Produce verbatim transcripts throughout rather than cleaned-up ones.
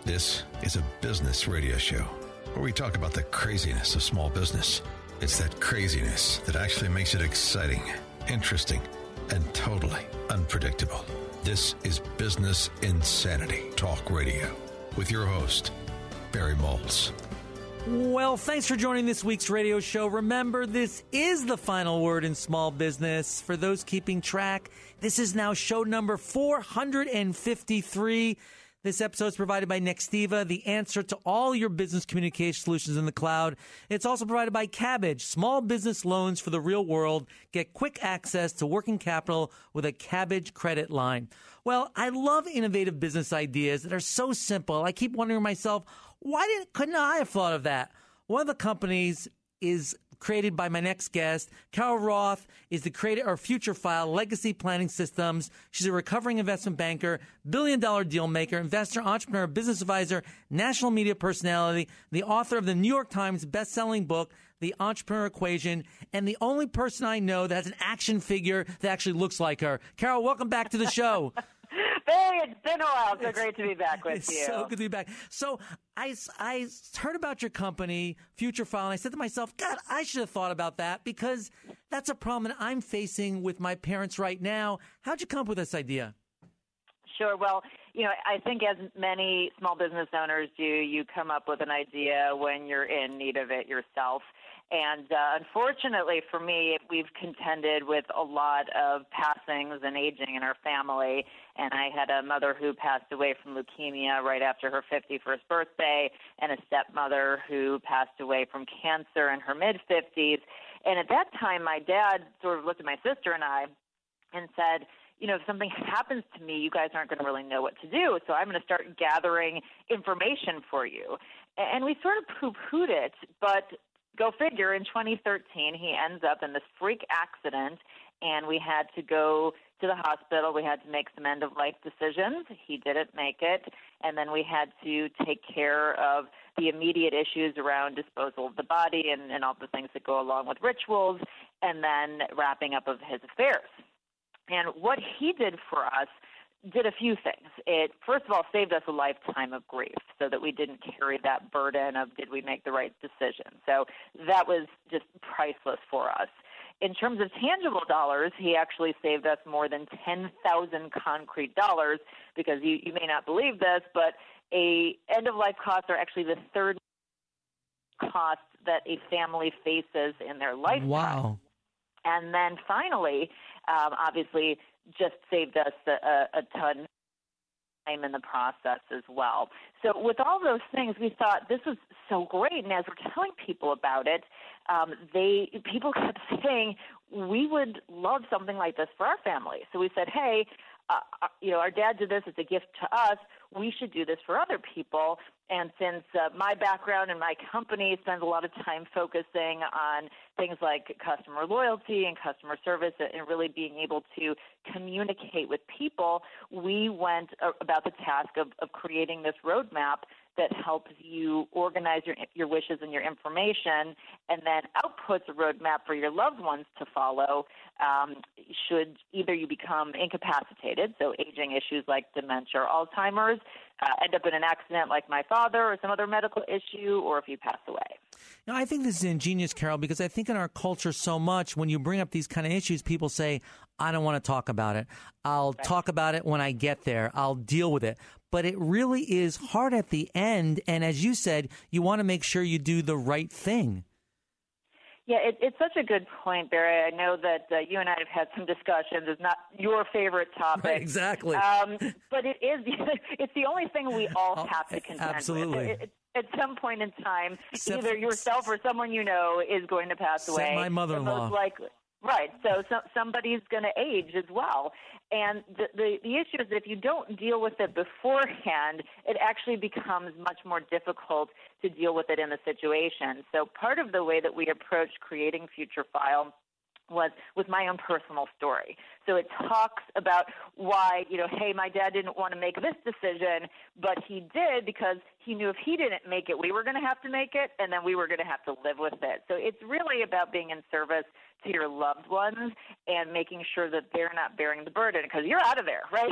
This is a business radio show where we talk about the craziness of small business. It's that craziness that actually makes it exciting, interesting, and totally unpredictable. This is Business Insanity Talk Radio with your host, Barry Maltz. Well, thanks for joining this week's radio show. Remember, this is the final word in small business. For those keeping track, this is now show number four hundred fifty-three. This episode is provided by Nextiva, the answer to all your business communication solutions in the cloud. It's also provided by Kabbage, small business loans for the real world. Get quick access to working capital with a Kabbage credit line. Well, I love innovative business ideas that are so simple. I keep wondering to myself, why didn't, couldn't I have thought of that? One of the companies is created by my next guest. Carol Roth is the creator of Future File Legacy Planning Systems. She's a recovering investment banker, billion dollar deal maker, investor, entrepreneur, business advisor, national media personality, the author of the New York Times best-selling book, The Entrepreneur Equation, and the only person I know that has an action figure that actually looks like her. Carol, welcome back to the show. Hey, it's been a while. So great to be back with it's you. So good to be back. So I, I heard about your company, Future File, and I said to myself, God, I should have thought about that because that's a problem that I'm facing with my parents right now. How'd you come up with this idea? Sure. Well, you know, I think as many small business owners do, you come up with an idea when you're in need of it yourself. And uh, unfortunately for me, we've contended with a lot of passings and aging in our family. And I had a mother who passed away from leukemia right after her fifty-first birthday, and a stepmother who passed away from cancer in her mid-fifties. And at that time, my dad sort of looked at my sister and I and said, you know, if something happens to me, you guys aren't going to really know what to do. So I'm going to start gathering information for you. And we sort of poo-pooed it, but go figure, in twenty thirteen, he ends up in this freak accident, and we had to go to the hospital. We had to make some end-of-life decisions. He didn't make it, and then we had to take care of the immediate issues around disposal of the body and, and all the things that go along with rituals, and then wrapping up of his affairs. And what he did for us did a few things. It, first of all, saved us a lifetime of grief so that we didn't carry that burden of did we make the right decision. So that was just priceless for us. In terms of tangible dollars, he actually saved us more than ten thousand concrete dollars because you, you may not believe this, but a end-of-life costs are actually the third cost that a family faces in their lifetime. Wow. And then finally, um, obviously, just saved us a, a ton of time in the process as well. So with all those things, we thought this was so great. And as we're telling people about it, um, they people kept saying, we would love something like this for our family. So we said, hey, uh, you know, our dad did this. It's a gift to us. We should do this for other people. And since uh, my background and my company spends a lot of time focusing on things like customer loyalty and customer service and really being able to communicate with people, we went about the task of, of creating this roadmap that helps you organize your your wishes and your information, and then outputs a roadmap for your loved ones to follow um, should either you become incapacitated, so aging issues like dementia or Alzheimer's, uh, end up in an accident like my father or some other medical issue, or if you pass away. Now, I think this is ingenious, Carol, because I think in our culture so much, when you bring up these kind of issues, people say, I don't want to talk about it. I'll right. talk about it when I get there. I'll deal with it. But it really is hard at the end. And as you said, you want to make sure you do the right thing. Yeah, it, it's such a good point, Barry. I know that uh, you and I have had some discussions. It's not your favorite topic. Right, exactly. Um, but it is. It's the only thing we all have to contend Absolutely. with. It, it, at some point in time, Except either yourself or someone you know is going to pass away. my mother-in-law. Most likely. Right. So, so somebody's going to age as well. And the, the, the issue is that if you don't deal with it beforehand, it actually becomes much more difficult to deal with it in the situation. So part of the way that we approached creating Future File was was my own personal story. So it talks about why, you know, hey, my dad didn't want to make this decision, but he did because he knew if he didn't make it, we were going to have to make it, and then we were going to have to live with it. So it's really about being in service to your loved ones and making sure that they're not bearing the burden, because you're out of there, right?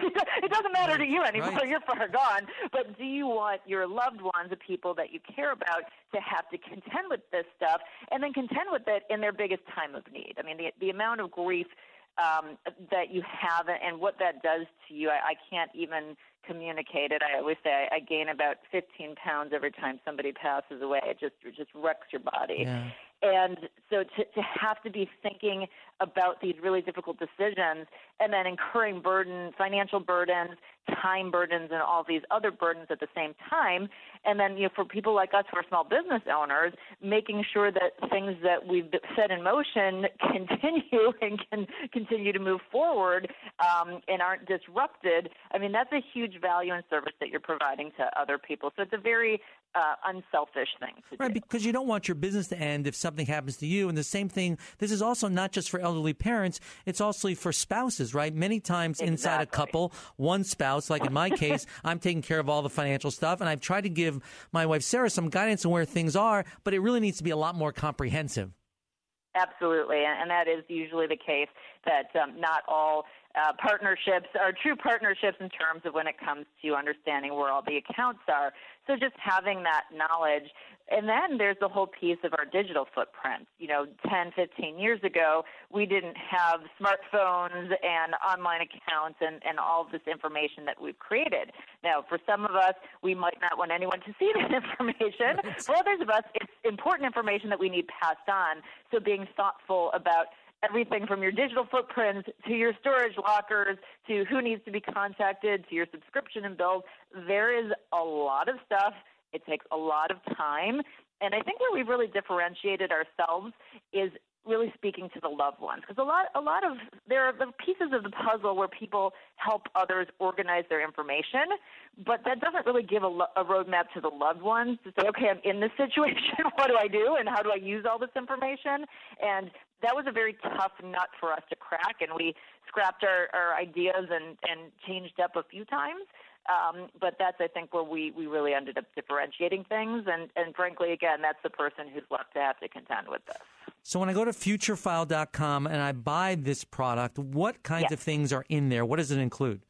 It doesn't matter to you anymore. Right. You're far gone. But do you want your loved ones, the people that you care about, to have to contend with this stuff and then contend with it in their biggest time of need? I mean, the, the amount of grief um, that you have and what that does to you, I, I can't even communicate it. I always say I, I gain about fifteen pounds every time somebody passes away. It just it just wrecks your body. Yeah. And so to, to have to be thinking about these really difficult decisions and then incurring burden, financial burdens, time burdens, and all these other burdens at the same time. And then, you know, for people like us who are small business owners, making sure that things that we've set in motion continue and can continue to move forward um, and aren't disrupted. I mean, that's a huge value and service that you're providing to other people. So it's a very uh, unselfish thing to Right, do. because you don't want your business to end if something happens to you. And the same thing, this is also not just for elderly parents, it's also for spouses, right? Many times Exactly. inside a couple, one spouse, like in my case, I'm taking care of all the financial stuff, and I've tried to give my wife Sarah some guidance on where things are, but it really needs to be a lot more comprehensive. Absolutely, and that is usually the case, that um, not all uh, partnerships are true partnerships in terms of when it comes to understanding where all the accounts are. So just having that knowledge. And then there's the whole piece of our digital footprint. You know, ten, fifteen years ago, we didn't have smartphones and online accounts and, and all of this information that we've created. Now, for some of us, we might not want anyone to see that information. Right. For others of us, it's important information that we need passed on. So being thoughtful about everything from your digital footprint to your storage lockers to who needs to be contacted to your subscription and bills, there is a lot of stuff. It takes a lot of time. And I think where we've really differentiated ourselves is really speaking to the loved ones. Because a lot, a lot of, there are the pieces of the puzzle where people help others organize their information, but that doesn't really give a, lo- a roadmap to the loved ones to say, okay, I'm in this situation, what do I do, and how do I use all this information? And that was a very tough nut for us to crack, and we scrapped our, our ideas and, and changed up a few times. Um, but that's, I think, where we, we really ended up differentiating things. And, and frankly, again, that's the person who's left to have to contend with this. So when I go to futurefile dot com and I buy this product, what kinds Yes. of things are in there? What does it include?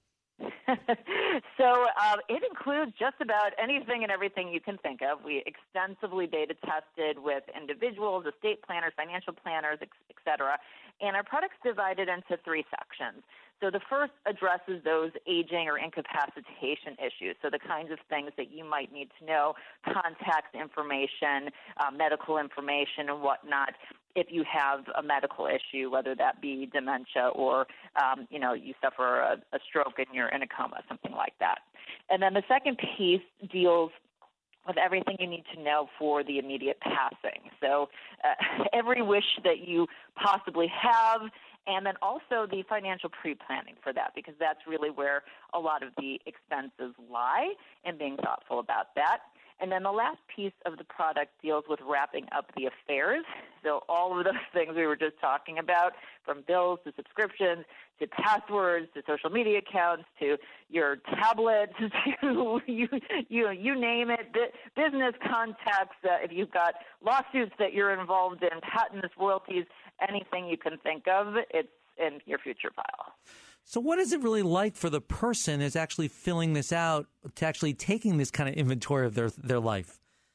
So uh, it includes just about anything and everything you can think of. We extensively beta tested with individuals, estate planners, financial planners, et cetera. And our product's divided into three sections. So the first addresses those aging or incapacitation issues, so the kinds of things that you might need to know, contact information, uh, medical information, and whatnot, if you have a medical issue, whether that be dementia or, um, you know, you suffer a, a stroke and you're in a coma, something like that. And then the second piece deals with everything you need to know for the immediate passing. So uh, every wish that you possibly have, and then also the financial pre-planning for that, because that's really where a lot of the expenses lie, and being thoughtful about that. And then the last piece of the product deals with wrapping up the affairs. So all of those things we were just talking about, from bills to subscriptions to passwords to social media accounts to your tablets to you you you name it, business contacts, uh, if you've got lawsuits that you're involved in, patents, royalties, anything you can think of, it's in your future file. So what is it really like for the person that's actually filling this out, to actually taking this kind of inventory of their their life?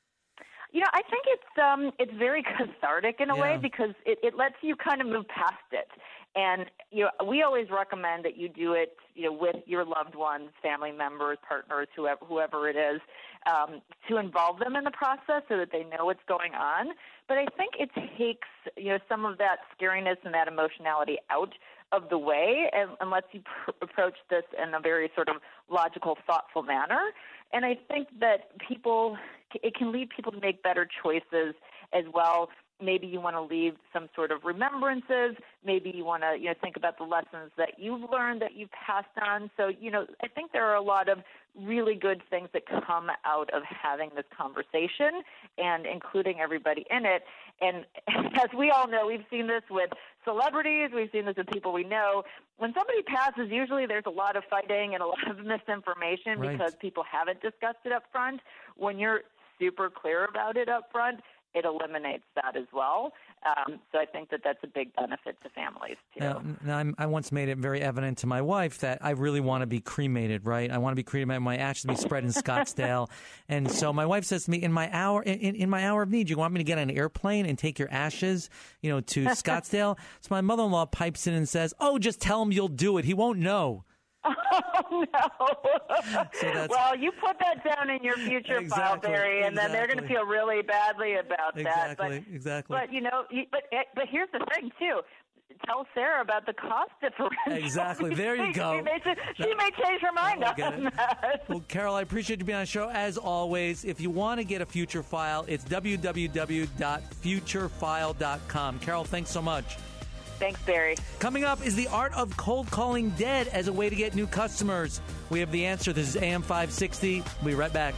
You know, I think it's um, it's very cathartic in a Yeah. way, because it, it lets you kind of move past it. And you know, we always recommend that you do it, you know, with your loved ones, family members, partners, whoever whoever it is, um, to involve them in the process so that they know what's going on. But I think it takes, you know, some of that scariness and that emotionality out of the way, and, and lets you pr- approach this in a very sort of logical, thoughtful manner. And I think that people, it can lead people to make better choices as well. Maybe you want to leave some sort of remembrances. Maybe you want to, you know, think about the lessons that you've learned, that you've passed on. So, you know, I think there are a lot of really good things that come out of having this conversation and including everybody in it. And as we all know, we've seen this with celebrities, we've seen this with people we know. When somebody passes, usually there's a lot of fighting and a lot of misinformation Right. because people haven't discussed it up front. When you're super clear about it up front, it eliminates that as well. Um, so I think that that's a big benefit to families, too. Now, now I'm, I once made it very evident to my wife that I really want to be cremated, right? I want to be cremated, my ashes to be spread in Scottsdale. And so my wife says to me, in my hour in, in my hour of need, you want me to get on an airplane and take your ashes, you know, to Scottsdale? So my mother-in-law pipes in and says, oh, just tell him you'll do it. He won't know. Oh, no. So that's, well, you put that down in your future exactly, file, Barry, and exactly. then they're going to feel really badly about that. Exactly, But, exactly. But, you know, but, but here's the thing, too. Tell Sarah about the cost differential. Exactly. There you go. She may, she may change her mind oh, on that. Well, Carol, I appreciate you being on the show. As always, if you want to get a future file, it's w w w dot future file dot com. Carol, thanks so much. Thanks, Barry. Coming up is the art of cold calling dead as a way to get new customers. We have the answer. This is A M five sixty. We'll be right back.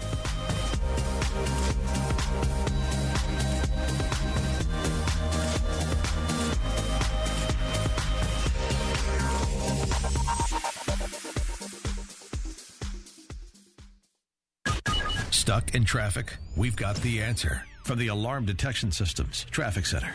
Stuck in traffic? We've got the answer from the Alarm Detection Systems Traffic Center.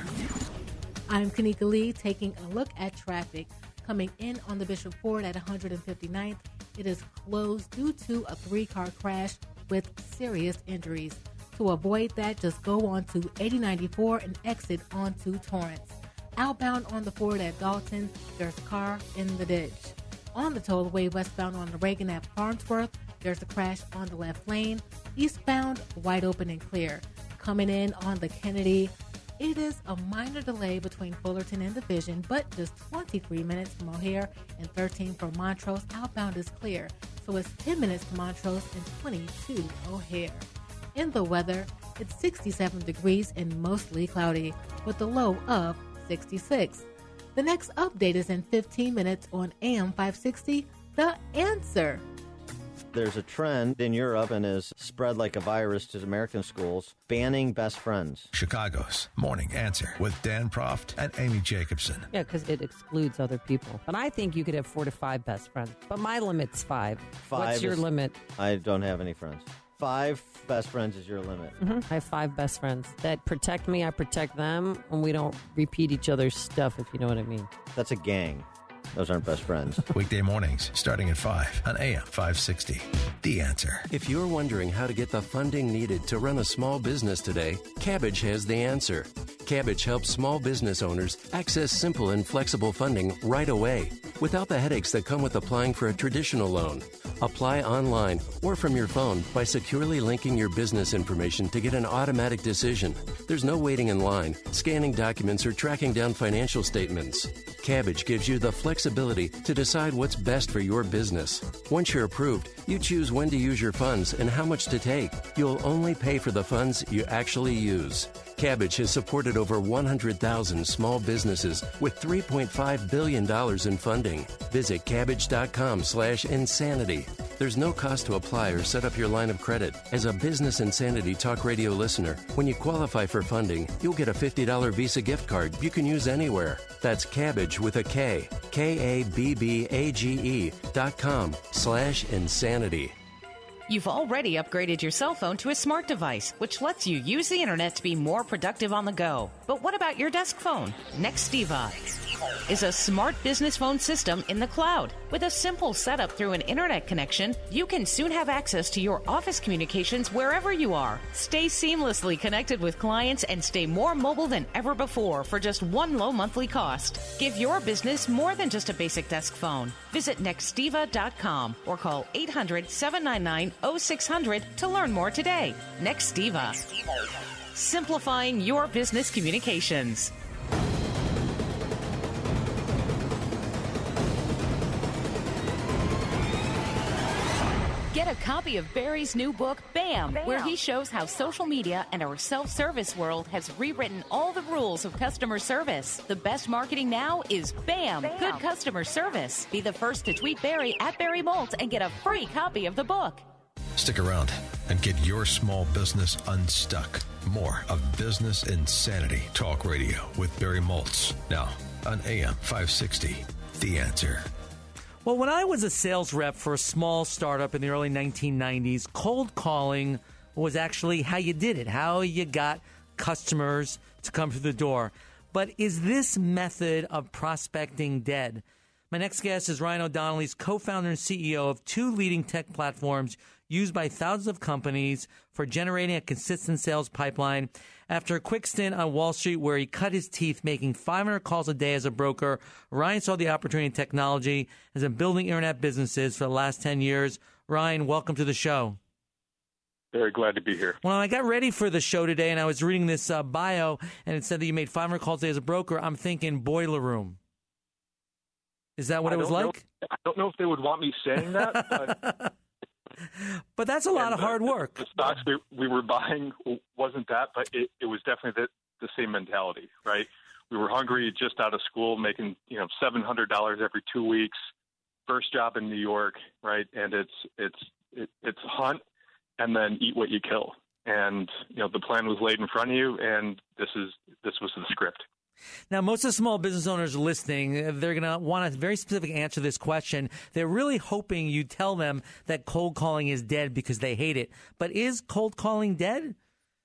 I'm Kanika Lee taking a look at traffic. Coming in on the Bishop Ford at one hundred fifty-ninth, it is closed due to a three-car crash with serious injuries. To avoid that, just go on to eighty ninety-four and exit onto Torrance. Outbound on the Ford at Dalton, there's a car in the ditch. On the tollway westbound on the Reagan at Farnsworth, there's a crash on the left lane. Eastbound, wide open and clear. Coming in on the Kennedy, it is a minor delay between Fullerton and Division, but just twenty-three minutes from O'Hare and thirteen for Montrose. Outbound is clear, so it's ten minutes to Montrose and twenty-two O'Hare. In the weather, it's sixty-seven degrees and mostly cloudy, with a low of sixty-six. The next update is in fifteen minutes on A M five sixty, The Answer. There's a trend in Europe and is spread like a virus to American schools, banning best friends. Chicago's Morning Answer with Dan Proft and Amy Jacobson. Yeah, because it excludes other people. But I think you could have four to five best friends. But my limit's five. Five What's your is- limit? I don't have any friends. Five best friends is your limit. Mm-hmm. I have five best friends that protect me. I protect them, and we don't repeat each other's stuff, if you know what I mean. That's a gang. Those aren't best friends. Weekday mornings starting at five on A M five sixty. The Answer. If you're wondering how to get the funding needed to run a small business today, Kabbage has the answer. Kabbage helps small business owners access simple and flexible funding right away without the headaches that come with applying for a traditional loan. Apply online or from your phone by securely linking your business information to get an automatic decision. There's no waiting in line, scanning documents, or tracking down financial statements. Kabbage gives you the flexibility to decide what's best for your business. Once you're approved, you choose when to use your funds and how much to take. You'll only pay for the funds you actually use. Kabbage has supported over one hundred thousand small businesses with three point five billion dollars in funding. Visit Kabbage.com slash insanity. There's no cost to apply or set up your line of credit. As a Business Insanity Talk Radio listener, when you qualify for funding, you'll get a fifty dollars Visa gift card you can use anywhere. That's Kabbage with a K, K A B B A G E dot com slash insanity. You've already upgraded your cell phone to a smart device, which lets you use the internet to be more productive on the go. But what about your desk phone? Nextiva is a smart business phone system in the cloud. With a simple setup through an internet connection, you can soon have access to your office communications wherever you are. Stay seamlessly connected with clients and stay more mobile than ever before for just one low monthly cost. Give your business more than just a basic desk phone. Visit Nextiva dot com or call eight hundred, seven nine nine, oh six hundred to learn more today. Nextiva. Simplifying your business communications. Get a copy of Barry's new book, Bam, Bam, where he shows how social media and our self-service world has rewritten all the rules of customer service. The best marketing now is Bam, Bam. Good customer service. Be the first to tweet Barry at Barry Molt and get a free copy of the book. Stick around and get your small business unstuck. More of Business Insanity Talk Radio with Barry Moltz. Now on A M five sixty, The Answer. Well, when I was a sales rep for a small startup in the early nineteen nineties, cold calling was actually how you did it, how you got customers to come through the door. But is this method of prospecting dead? My next guest is Ryan O'Donnell. He's co-founder and C E O of two leading tech platforms used by thousands of companies for generating a consistent sales pipeline. After a quick stint on Wall Street where he cut his teeth making five hundred calls a day as a broker, Ryan saw the opportunity in technology and has been building internet businesses for the last ten years. Ryan, welcome to the show. Very glad to be here. When I got ready for the show today and I was reading this uh, bio and it said that you made five hundred calls a day as a broker, I'm thinking boiler room. Is that what I it was know, like? I don't know if they would want me saying that, but, but that's a lot of the, hard work. The stocks we, we were buying wasn't that, but it, it was definitely the, the same mentality, right? We were hungry, just out of school, making you know seven hundred dollars every two weeks, first job in New York, right? And it's it's it, it's hunt and then eat what you kill. And you know the plan was laid in front of you, and this is this was the script. Now, most of the small business owners listening, they're going to want a very specific answer to this question. They're really hoping you tell them that cold calling is dead because they hate it. But is cold calling dead?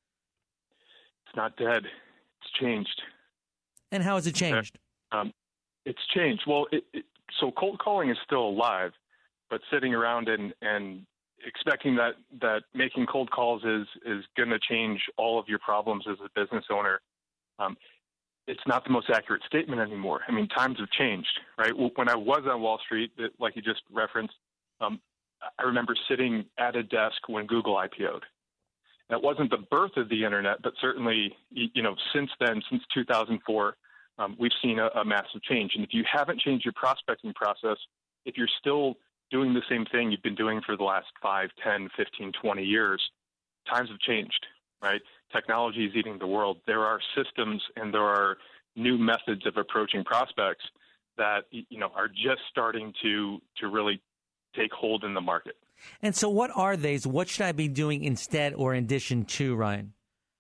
It's not dead. It's changed. And how has it changed? Um, it's changed. Well, it, it, so cold calling is still alive, but sitting around and, and expecting that, that making cold calls is, is going to change all of your problems as a business owner, um, it's not the most accurate statement anymore. I mean, times have changed, right? When I was on Wall Street, like you just referenced, um, I remember sitting at a desk when Google I P O'd. That wasn't the birth of the internet, but certainly, you know, since then, since two thousand four, um, we've seen a, a massive change. And if you haven't changed your prospecting process, if you're still doing the same thing you've been doing for the last five, ten, fifteen, twenty years, times have changed, right? Technology is eating the world. There are systems and there are new methods of approaching prospects that, you know, are just starting to to really take hold in the market. And so what are they? What should I be doing instead or in addition to, Ryan?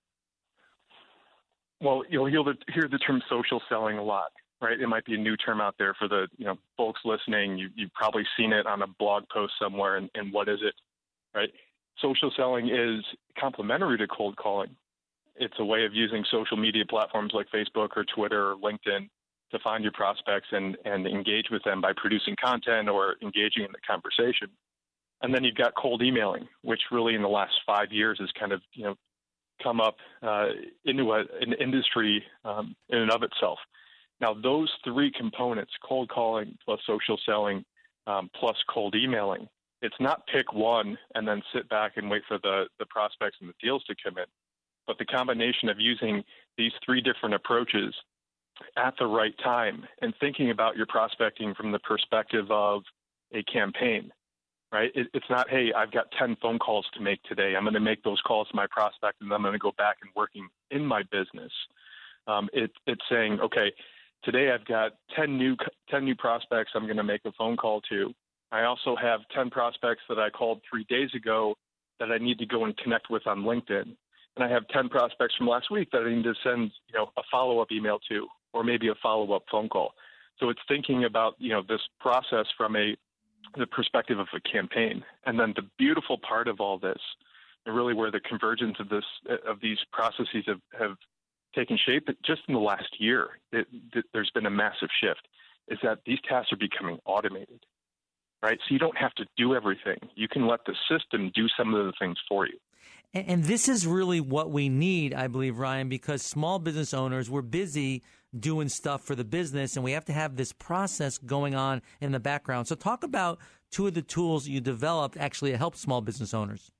Well, you'll hear the term social selling a lot, right? It might be a new term out there for the, you know, folks listening. You, you've probably seen it on a blog post somewhere, and, and what is it, right? Social selling is complementary to cold calling. It's a way of using social media platforms like Facebook or Twitter or LinkedIn to find your prospects and, and engage with them by producing content or engaging in the conversation. And then you've got cold emailing, which really in the last five years has kind of, you know, come up uh, into a, an industry um, in and of itself. Now, those three components, cold calling plus social selling um, plus cold emailing, it's not pick one and then sit back and wait for the, the prospects and the deals to come in, but the combination of using these three different approaches at the right time and thinking about your prospecting from the perspective of a campaign, right? It, it's not, hey, I've got ten phone calls to make today. I'm going to make those calls to my prospect and then I'm going to go back and working in my business. Um, it, it's saying, okay, today I've got ten new ten new prospects I'm going to make a phone call to. I also have ten prospects that I called three days ago that I need to go and connect with on LinkedIn. And I have ten prospects from last week that I need to send, you know, a follow-up email to, or maybe a follow-up phone call. So it's thinking about, you know, this process from a the perspective of a campaign. And then the beautiful part of all this, and really where the convergence of this of these processes have, have taken shape, just in the last year, it, it, there's been a massive shift, is that these tasks are becoming automated. Right, so you don't have to do everything. You can let the system do some of the things for you. And, and this is really what we need, I believe, Ryan, because small business owners, we're busy doing stuff for the business, and we have to have this process going on in the background. So talk about two of the tools you developed actually to help small business owners.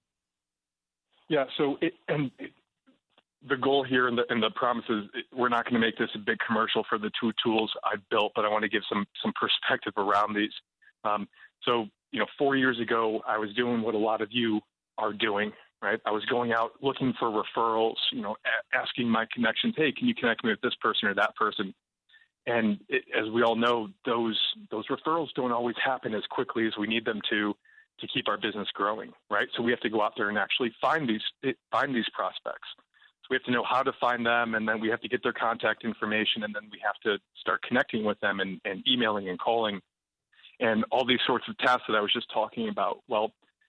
Yeah, so it, and it, the goal here and the, and the promise is we're not going to make this a big commercial for the two tools I've built, but I want to give some some perspective around these. Um, So, you know, four years ago, I was doing what a lot of you are doing, right? I was going out looking for referrals, you know, a- asking my connections, hey, can you connect me with this person or that person? And it, as we all know, those those referrals don't always happen as quickly as we need them to to keep our business growing, right? So we have to go out there and actually find these find these prospects. So we have to know how to find them, and then we have to get their contact information, and then we have to start connecting with them and, and emailing and calling. And all these sorts of tasks that I was just talking about. Well,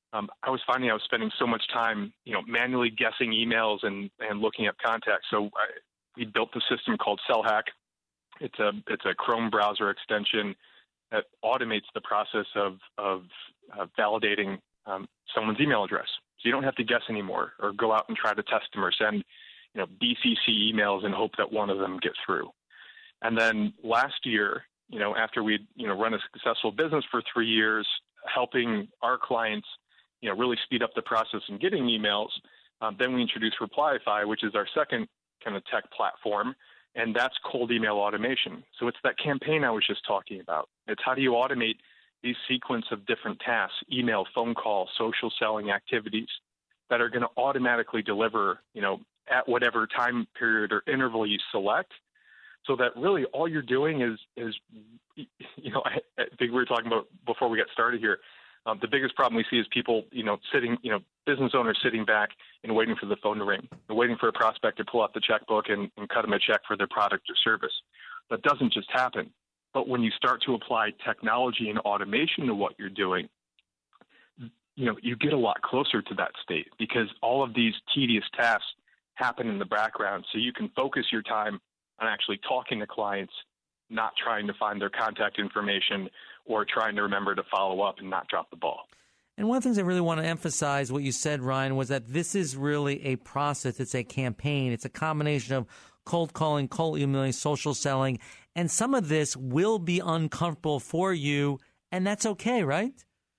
um, I was finding I was spending so much time, you know, manually guessing emails and, and looking up contacts. So I, we built the system called SellHack. It's a it's a Chrome browser extension that automates the process of of uh, validating um, someone's email address. So you don't have to guess anymore or go out and try to test them or send, you know, B C C emails and hope that one of them gets through. And then last year, you know, after we'd, you know, run a successful business for three years, helping our clients, you know, really speed up the process in getting emails, um, then we introduced Replyify, which is our second kind of tech platform, and that's cold email automation. So it's that campaign I was just talking about. It's how do you automate these sequence of different tasks, email, phone call, social selling activities that are going to automatically deliver, you know, at whatever time period or interval you select, so that really all you're doing is, is you know, I, I think we were talking about before we got started here, um, the biggest problem we see is people, you know, sitting, you know, business owners sitting back and waiting for the phone to ring, and waiting for a prospect to pull out the checkbook and, and cut them a check for their product or service. That doesn't just happen. But when you start to apply technology and automation to what you're doing, you know, you get a lot closer to that state, because all of these tedious tasks happen in the background. So you can focus your time on actually talking to clients, not trying to find their contact information or trying to remember to follow up and not drop the ball. And one of the things I really want to emphasize, what you said, Ryan, was that this is really a process. It's a campaign. It's a combination of cold calling, cold emailing, social selling, and some of this will be uncomfortable for you, and that's okay, right?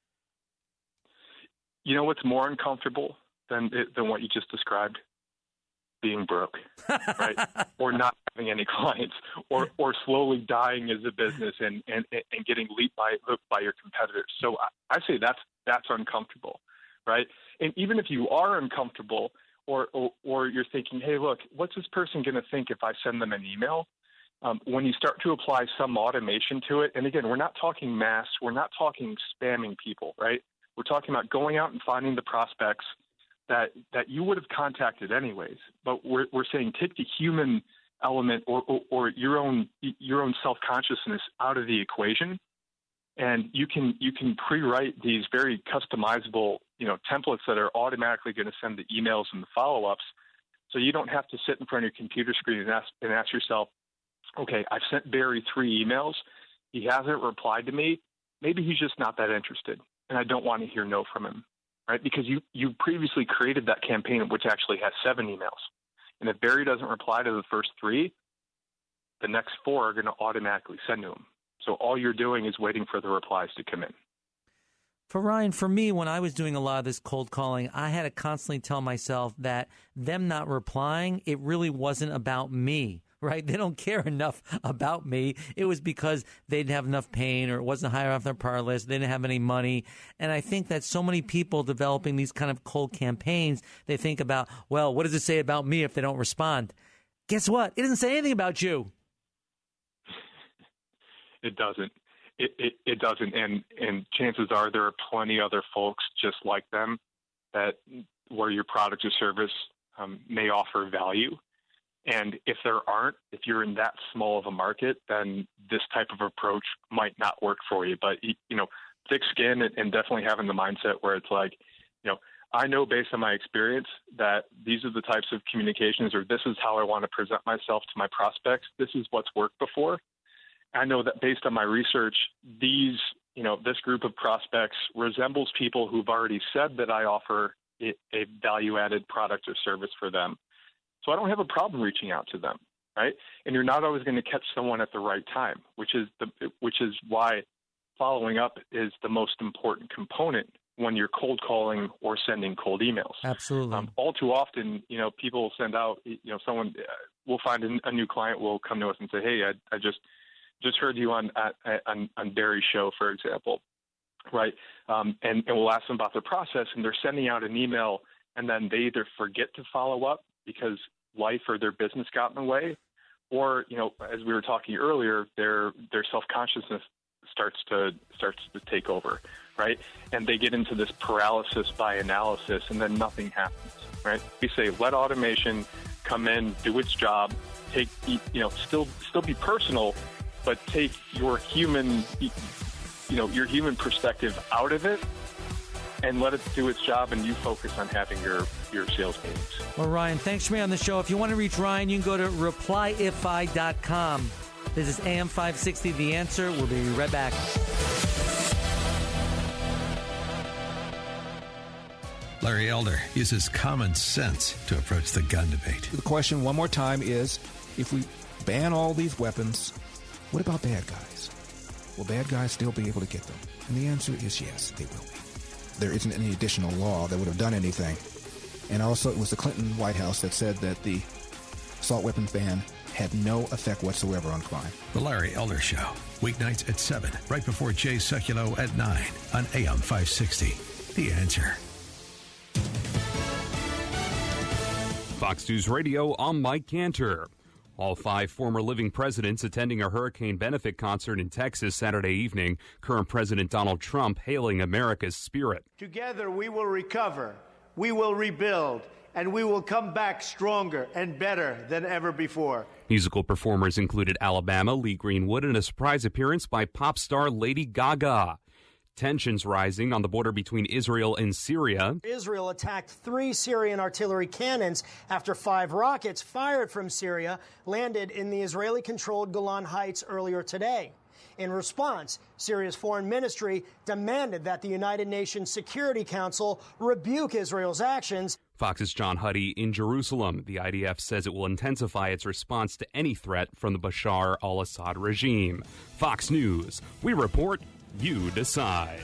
You know what's more uncomfortable than than what you just described? Being broke, right? Or not having any clients, or or slowly dying as a business and, and, and getting leaped by by your competitors. So I, I say that's that's uncomfortable, right? And even if you are uncomfortable, or or, or you're thinking, hey, look, what's this person going to think if I send them an email? Um, when you start to apply some automation to it, and again, we're not talking mass, we're not talking spamming people, right? We're talking about going out and finding the prospects that that you would have contacted anyways. But we're we're saying take the human element or, or, or your own your own self-consciousness out of the equation, and you can you can pre-write these very customizable, you know, templates that are automatically going to send the emails and the follow-ups, so you don't have to sit in front of your computer screen and ask and ask yourself, okay, I've sent Barry three emails, he hasn't replied to me, maybe he's just not that interested, and I don't want to hear no from him. Right? Because you, you previously created that campaign, which actually has seven emails. And if Barry doesn't reply to the first three, the next four are going to automatically send to him. So all you're doing is waiting for the replies to come in. For Ryan, for me, when I was doing a lot of this cold calling, I had to constantly tell myself that them not replying, it really wasn't about me. Right? They don't care enough about me. It was because they didn't have enough pain, or it wasn't higher off their priority list. They didn't have any money. And I think that so many people developing these kind of cold campaigns, they think about, well, what does it say about me if they don't respond? Guess what? It doesn't say anything about you. It doesn't. It, it, it doesn't. And, and chances are there are plenty other folks just like them that where your product or service um, may offer value. And if there aren't, if you're in that small of a market, then this type of approach might not work for you. But, you know, thick skin and definitely having the mindset where it's like, you know, I know based on my experience that these are the types of communications, or this is how I want to present myself to my prospects. This is what's worked before. I know that based on my research, these, you know, this group of prospects resembles people who've already said that I offer a, a value-added product or service for them. So I don't have a problem reaching out to them, right? And you're not always going to catch someone at the right time, which is the which is why following up is the most important component when you're cold calling or sending cold emails. Absolutely. Um, all too often, you know, people send out, you know, someone uh, will find a, a new client will come to us and say, hey, I, I just just heard you on on, on Barry's show, for example, right? Um, and, and we'll ask them about their process, and they're sending out an email, and then they either forget to follow up because life or their business got in the way, or, you know, as we were talking earlier, their their self-consciousness starts to starts to take over, right? And they get into this paralysis by analysis, and then nothing happens, right? We say let automation come in, do its job, take, you know, still still be personal, but take your human, you know, your human perspective out of it, and let it do its job, and you focus on having your, your sales meetings. Well, Ryan, thanks for being on the show. If you want to reach Ryan, you can go to reply if I dot com. This is A M five sixty, The Answer. We'll be right back. Larry Elder uses common sense to approach the gun debate. The question one more time is, if we ban all these weapons, what about bad guys? Will bad guys still be able to get them? And the answer is yes, they will be. There isn't any additional law that would have done anything. And also, it was the Clinton White House that said that the assault weapons ban had no effect whatsoever on crime. The Larry Elder Show, weeknights at seven, right before Jay Sekulow at nine on A M five sixty. The Answer. Fox News Radio, I'm Mike Cantor. All five former living presidents attending a hurricane benefit concert in Texas Saturday evening. Current President Donald Trump hailing America's spirit. Together we will recover, we will rebuild, and we will come back stronger and better than ever before. Musical performers included Alabama, Lee Greenwood, and a surprise appearance by pop star Lady Gaga. Tensions rising on the border between Israel and Syria. Israel attacked three Syrian artillery cannons after five rockets fired from Syria landed in the Israeli-controlled Golan Heights earlier today. In response, Syria's foreign ministry demanded that the United Nations Security Council rebuke Israel's actions. Fox's John Huddy in Jerusalem. The I D F says it will intensify its response to any threat from the Bashar al-Assad regime. Fox News. We report, you decide.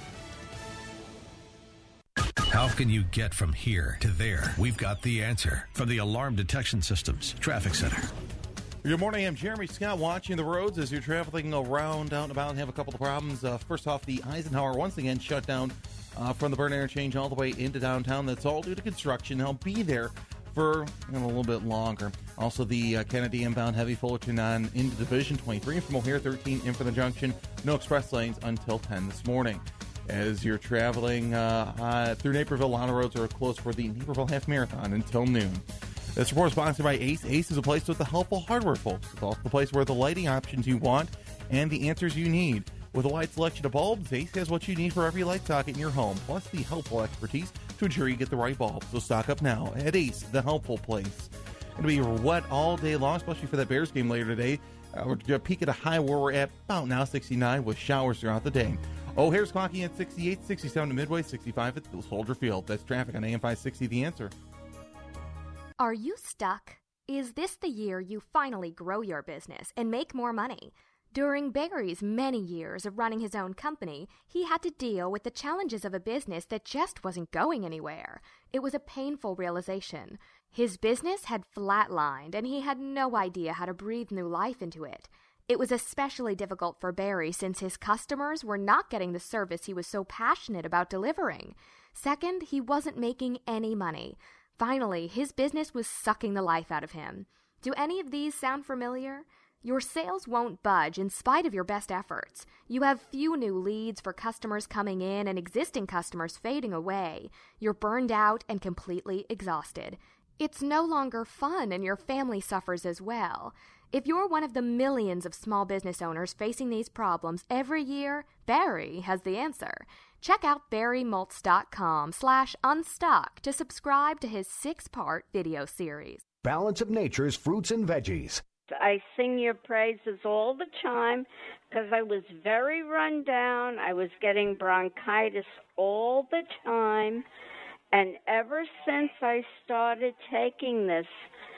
How can you get from here to there? We've got the answer from the Alarm Detection Systems Traffic Center. Good morning. I'm Jeremy Scott, watching the roads as you're traveling around, out and about, and have a couple of problems. Uh, first off, the Eisenhower once again shut down uh, from the Burn Interchange all the way into downtown. That's all due to construction. They'll be there for you know, a little bit longer. Also, the uh, Kennedy inbound heavy Fullerton on into Division twenty-three from O'Hare thirteen in for the junction. No express lanes until ten this morning. As you're traveling uh, uh, through Naperville, a lot of roads are closed for the Naperville Half Marathon until noon. This report is sponsored by Ace. Ace is a place with the helpful hardware, folks. It's also the place where the lighting options you want and the answers you need. With a wide selection of bulbs, Ace has what you need for every light socket in your home, plus the helpful expertise to ensure you get the right bulb. So stock up now at Ace, the helpful place. It'll be wet all day long, especially for that Bears game later today. Uh, we're going to peak at a high where we're at about now sixty-nine with showers throughout the day. O'Hare's clocking at sixty-eight, sixty-seven at Midway, sixty-five at Soldier Field. That's traffic on A M five sixty, The Answer. Are you stuck? Is this the year you finally grow your business and make more money? During Barry's many years of running his own company, he had to deal with the challenges of a business that just wasn't going anywhere. It was a painful realization. His business had flatlined, and he had no idea how to breathe new life into it. It was especially difficult for Barry since his customers were not getting the service he was so passionate about delivering. Second, he wasn't making any money. Finally, his business was sucking the life out of him. Do any of these sound familiar? Your sales won't budge in spite of your best efforts. You have few new leads for customers coming in and existing customers fading away. You're burned out and completely exhausted. It's no longer fun, and your family suffers as well. If you're one of the millions of small business owners facing these problems every year, Barry has the answer. Check out barry maltz dot com slash unstuck to subscribe to his six-part video series. Balance of Nature's fruits and veggies. I sing your praises all the time because I was very run down. I was getting bronchitis all the time. And ever since I started taking this,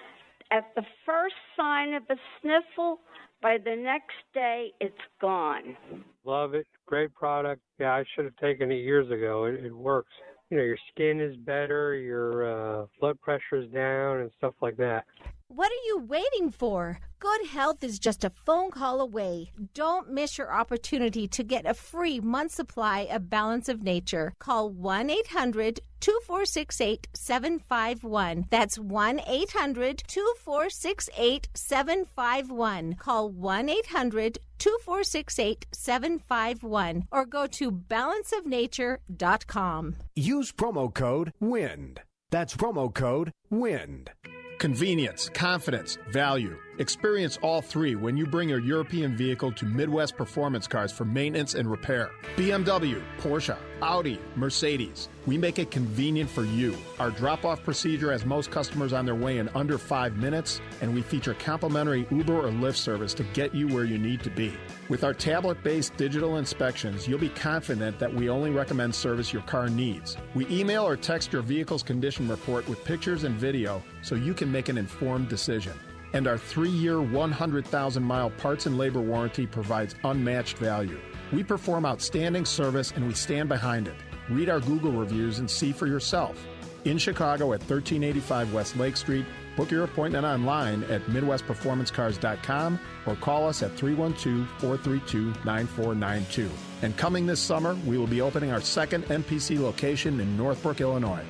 at the first sign of a sniffle, by the next day, it's gone. Love it. Great product. Yeah, I should have taken it years ago. It, it works. You know, your skin is better, your uh, blood pressure is down, and stuff like that. What are you waiting for? Good health is just a phone call away. Don't miss your opportunity to get a free month supply of Balance of Nature. Call one eight hundred two four six eight seven five one. That's one eight hundred two four six eight seven five one. Call one eight hundred two four six eight seven five one or go to balance of nature dot com. Use promo code WIND. That's promo code WIND. Convenience, confidence, value. Experience all three when you bring your European vehicle to Midwest Performance Cars for maintenance and repair. B M W, Porsche, Audi, Mercedes. We make it convenient for you. Our drop-off procedure has most customers on their way in under five minutes, and we feature complimentary Uber or Lyft service to get you where you need to be. With our tablet-based digital inspections, you'll be confident that we only recommend service your car needs. We email or text your vehicle's condition report with pictures and video so you can make an informed decision. And our three-year, one hundred thousand mile parts and labor warranty provides unmatched value. We perform outstanding service and we stand behind it. Read our Google reviews and see for yourself. In Chicago at thirteen eighty-five West Lake Street, book your appointment online at midwest performance cars dot com or call us at three one two, four three two, nine four nine two. And coming this summer, we will be opening our second M P C location in Northbrook, Illinois.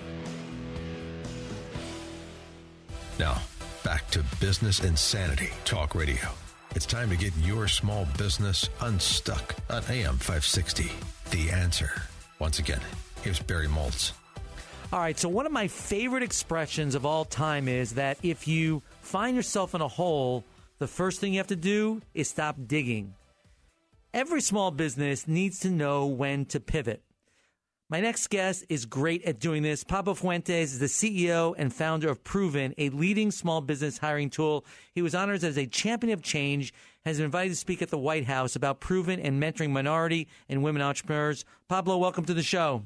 Now, back to Business Insanity Talk Radio. It's time to get your small business unstuck on A M five sixty. The Answer. Once again, here's Barry Moltz. All right, so one of my favorite expressions of all time is that if you find yourself in a hole, the first thing you have to do is stop digging. Every small business needs to know when to pivot. My next guest is great at doing this. Pablo Fuentes is the C E O and founder of Proven, a leading small business hiring tool. He was honored as a champion of change, has been invited to speak at the White House about Proven and mentoring minority and women entrepreneurs. Pablo, welcome to the show.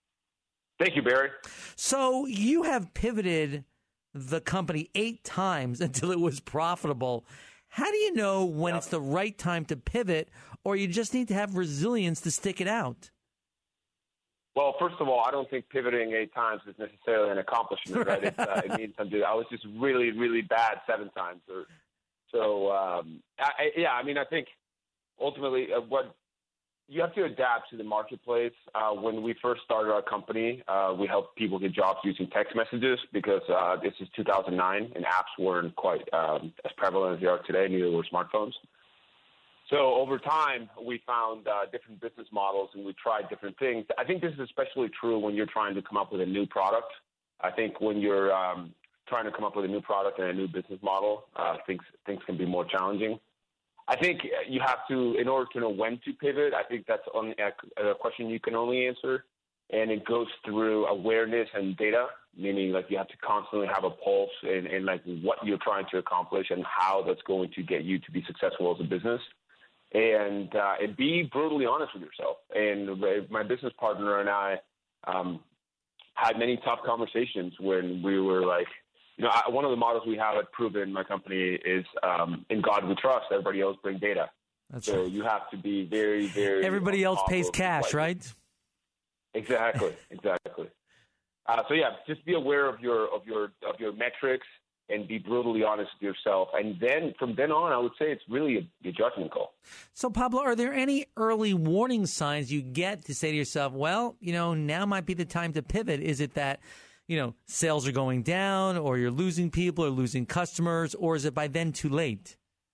Thank you, Barry. So you have pivoted the company eight times until it was profitable. How do you know when yep. it's the right time to pivot, or you just need to have resilience to stick it out? Well, first of all, I don't think pivoting eight times is necessarily an accomplishment, right? It's, uh, it means I'm doing, I was just really, really bad seven times. Or, so, um, I, yeah, I mean, I think ultimately uh, what you have to adapt to the marketplace. Uh, when we first started our company, uh, we helped people get jobs using text messages because uh, this is two thousand nine and apps weren't quite um, as prevalent as they are today. Neither were smartphones. So over time, we found uh, different business models and we tried different things. I think this is especially true when you're trying to come up with a new product. I think when you're um, trying to come up with a new product and a new business model, uh, things things can be more challenging. I think you have to, in order to know when to pivot, I think that's only a, a question you can only answer. And it goes through awareness and data, meaning like you have to constantly have a pulse in, in like what you're trying to accomplish and how that's going to get you to be successful as a business. And, uh, and be brutally honest with yourself. And my business partner and I um, had many tough conversations when we were like, you know, I, one of the models we have at Proven, my company, is um, in God we trust. Everybody else bring data. That's so right. You have to be very, very. Everybody else pays cash, right? Exactly, exactly. Uh, so yeah, just be aware of your of your of your metrics and be brutally honest with yourself. And then from then on, I would say it's really a, a judgment call. So, Pablo, are there any early warning signs you get to say to yourself, well, you know, now might be the time to pivot? Is it that, you know, sales are going down or you're losing people or losing customers, or is it by then too late?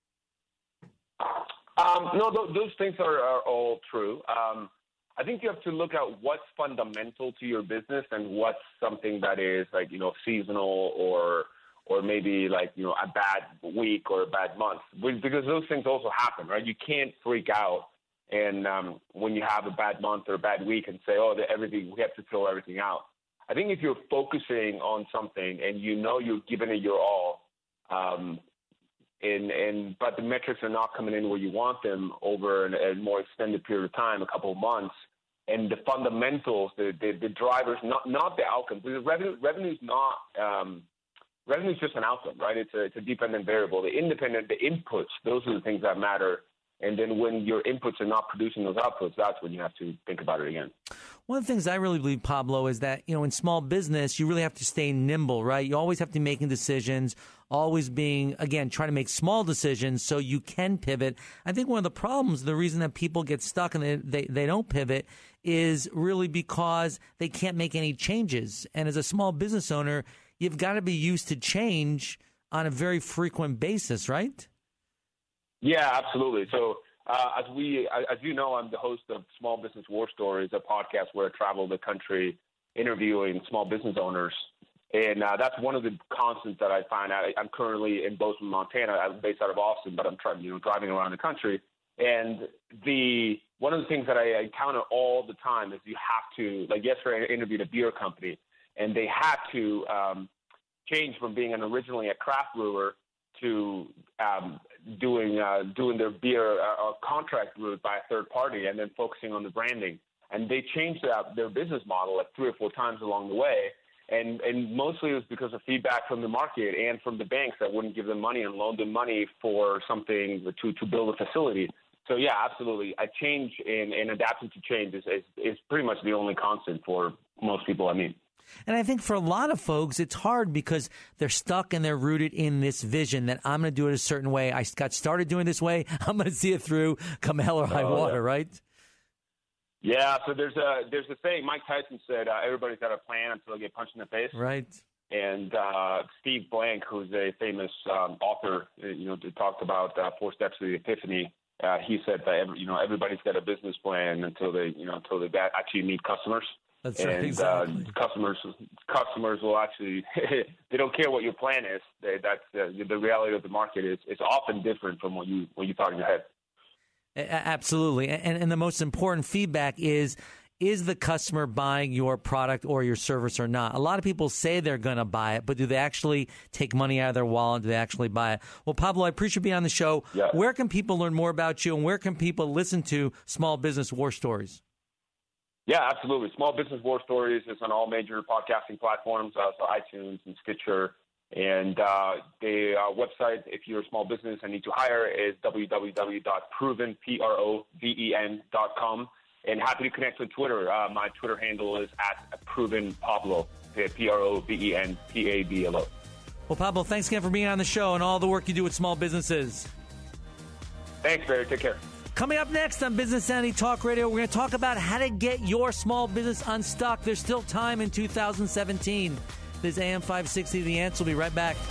Um, no, th- those things are, are all true. Um, I think you have to look at what's fundamental to your business and what's something that is like, you know, seasonal or or maybe like, you know, a bad week or a bad month, because those things also happen, right? You can't freak out and um, when you have a bad month or a bad week and say, oh, the, everything, we have to throw everything out. I think if you're focusing on something and you know you're giving it your all, um, and, and but the metrics are not coming in where you want them over a, a more extended period of time, a couple of months, and the fundamentals, the the, the drivers, not not the outcomes. Because revenue revenue is not um, revenue is just an outcome, right? It's a it's a dependent variable. The independent, the inputs, those are the things that matter. And then when your inputs are not producing those outputs, that's when you have to think about it again. One of the things I really believe, Pablo, is that, you know, in small business, you really have to stay nimble, right? You always have to be making decisions, always being, again, trying to make small decisions so you can pivot. I think one of the problems, the reason that people get stuck and they, they, they don't pivot is really because they can't make any changes. And as a small business owner, you've got to be used to change on a very frequent basis, right? Yeah, absolutely. So uh, as we, as you know, I'm the host of Small Business War Stories, a podcast where I travel the country interviewing small business owners. And uh, that's one of the constants that I find out. I'm currently in Bozeman, Montana. I'm based out of Austin, but I'm trying, you know, driving around the country. And the one of the things that I encounter all the time is you have to, like yesterday I interviewed a beer company, and they had to um, change from being an originally a craft brewer to um, doing uh, doing their beer uh, contract brewed by a third party, and then focusing on the branding. And they changed uh, their business model like three or four times along the way. And and mostly it was because of feedback from the market and from the banks that wouldn't give them money and loan them money for something to, to build a facility. So, yeah, absolutely. A change and, and adapting to change is, is, is pretty much the only constant for most people I meet. And I think for a lot of folks, it's hard because they're stuck and they're rooted in this vision that I'm going to do it a certain way. I got started doing this way. I'm going to see it through come hell or high Oh, water, yeah. right? Yeah, so there's a there's a saying. Mike Tyson said, uh, everybody's got a plan until they get punched in the face. Right. And uh, Steve Blank, who's a famous um, author, uh, you know, talked about uh, Four Steps to the Epiphany. Uh, he said that every, you know everybody's got a business plan until they you know until they actually meet customers. That's and, right, exactly. Uh, customers customers will actually they don't care what your plan is. They, that's uh, the reality of the market is is often different from what you what you thought in your head. A- Absolutely. And, and the most important feedback is, is the customer buying your product or your service or not? A lot of people say they're going to buy it, but do they actually take money out of their wallet? Do they actually buy it? Well, Pablo, I appreciate you being on the show. Yeah. Where can people learn more about you, and where can people listen to Small Business War Stories? Yeah, absolutely. Small Business War Stories is on all major podcasting platforms, uh, so iTunes and Stitcher. And uh, the uh, website, if you're a small business and need to hire, is w w w dot proven dot com. And happy to connect with Twitter. Uh, my Twitter handle is at Proven Pablo, P R O V E N P A B L O. Well, Pablo, thanks again for being on the show and all the work you do with small businesses. Thanks, Barry. Take care. Coming up next on Business Sanity Talk Radio, we're going to talk about how to get your small business unstuck. There's still time in two thousand seventeen. This is A M five sixty. The Answer. We'll be right back.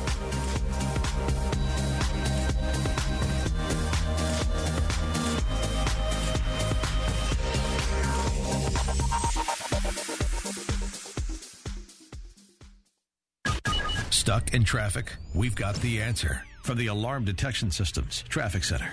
Stuck in traffic? We've got the answer from the Alarm Detection Systems Traffic Center.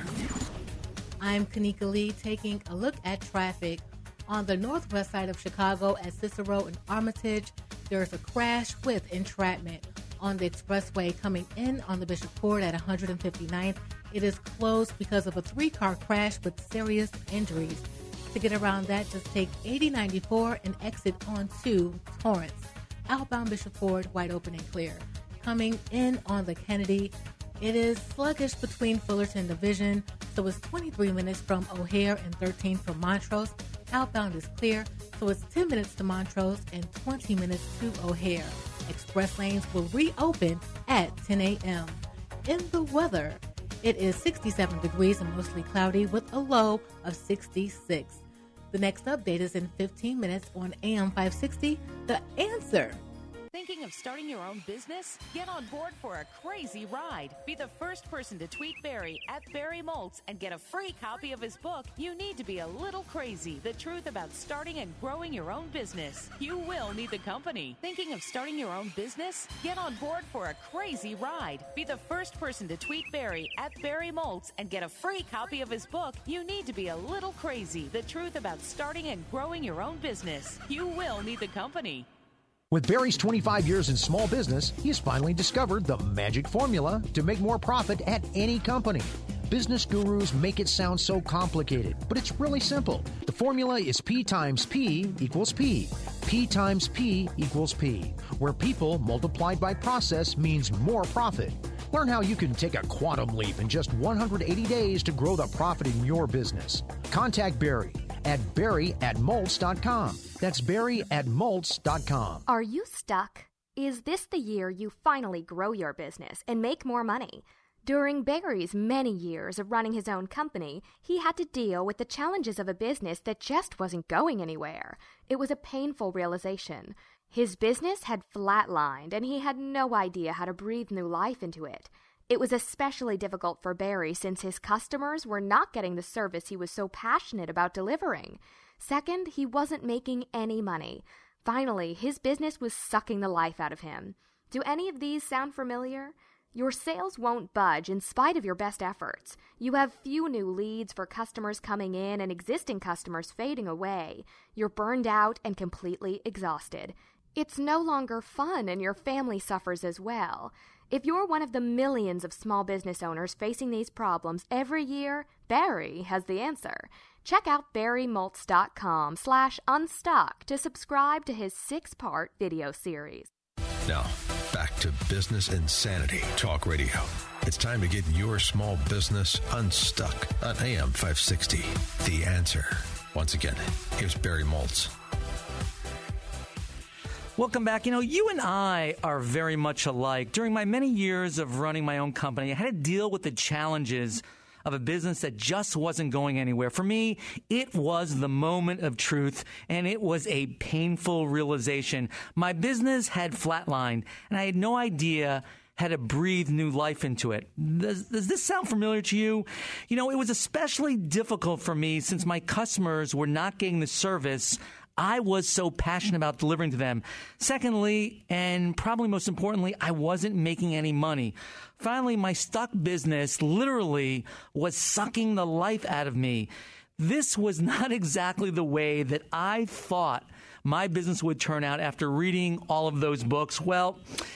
I'm Kanika Lee taking a look at traffic. On the northwest side of Chicago at Cicero and Armitage, there's a crash with entrapment. On the expressway coming in on the Bishop Ford at one hundred fifty-ninth, it is closed because of a three-car crash with serious injuries. To get around that, just take eighty ninety-four and exit onto Torrance. Outbound Bishop Ford, wide open and clear. Coming in on the Kennedy, it is sluggish between Fullerton Division, so it's twenty-three minutes from O'Hare and thirteen from Montrose. Outbound is clear, so it's ten minutes to Montrose and twenty minutes to O'Hare. Express lanes will reopen at ten a.m. In the weather, it is sixty-seven degrees and mostly cloudy with a low of sixty-six. The next update is in fifteen minutes on A M five sixty, The Answer. Thinking of starting your own business? Get on board for a crazy ride. Be the first person to tweet Barry at Barry Moltz and get a free copy of his book, You Need to Be a Little Crazy, The Truth About Starting and Growing Your Own Business. You will need the company. Thinking of starting your own business? Get on board for a crazy ride. Be the first person to tweet Barry at Barry Moltz and get a free copy of his book, You Need to Be a Little Crazy, The Truth About Starting and Growing Your Own Business. You will need the company. With Barry's twenty-five years in small business, he has finally discovered the magic formula to make more profit at any company. Business gurus make it sound so complicated, but it's really simple. The formula is P times P equals P. P times P equals P, where people multiplied by process means more profit. Learn how you can take a quantum leap in just one hundred eighty days to grow the profit in your business. Contact Barry at barry at moltz dot com. That's barry at moltz dot com. Are you stuck? Is this the year you finally grow your business and make more money? During Barry's many years of running his own company, he had to deal with the challenges of a business that just wasn't going anywhere. It was a painful realization. His business had flatlined, and he had no idea how to breathe new life into it. It was especially difficult for Barry since his customers were not getting the service he was so passionate about delivering. Second, he wasn't making any money. Finally, his business was sucking the life out of him. Do any of these sound familiar? Your sales won't budge in spite of your best efforts. You have few new leads for customers coming in and existing customers fading away. You're burned out and completely exhausted. It's no longer fun and your family suffers as well. If you're one of the millions of small business owners facing these problems every year, Barry has the answer. Check out barry moltz dot com slash unstuck to subscribe to his six-part video series. Now, back to Business Insanity Talk Radio. It's time to get your small business unstuck on A M five sixty. The Answer. Once again, here's Barry Moltz. Welcome back. You know, you and I are very much alike. During my many years of running my own company, I had to deal with the challenges of a business that just wasn't going anywhere. For me, it was the moment of truth, and it was a painful realization. My business had flatlined, and I had no idea how to breathe new life into it. Does, does this sound familiar to you? You know, it was especially difficult for me since my customers were not getting the service I was so passionate about delivering to them. Secondly, and probably most importantly, I wasn't making any money. Finally, my stuck business literally was sucking the life out of me. This was not exactly the way that I thought my business would turn out after reading all of those books. Well,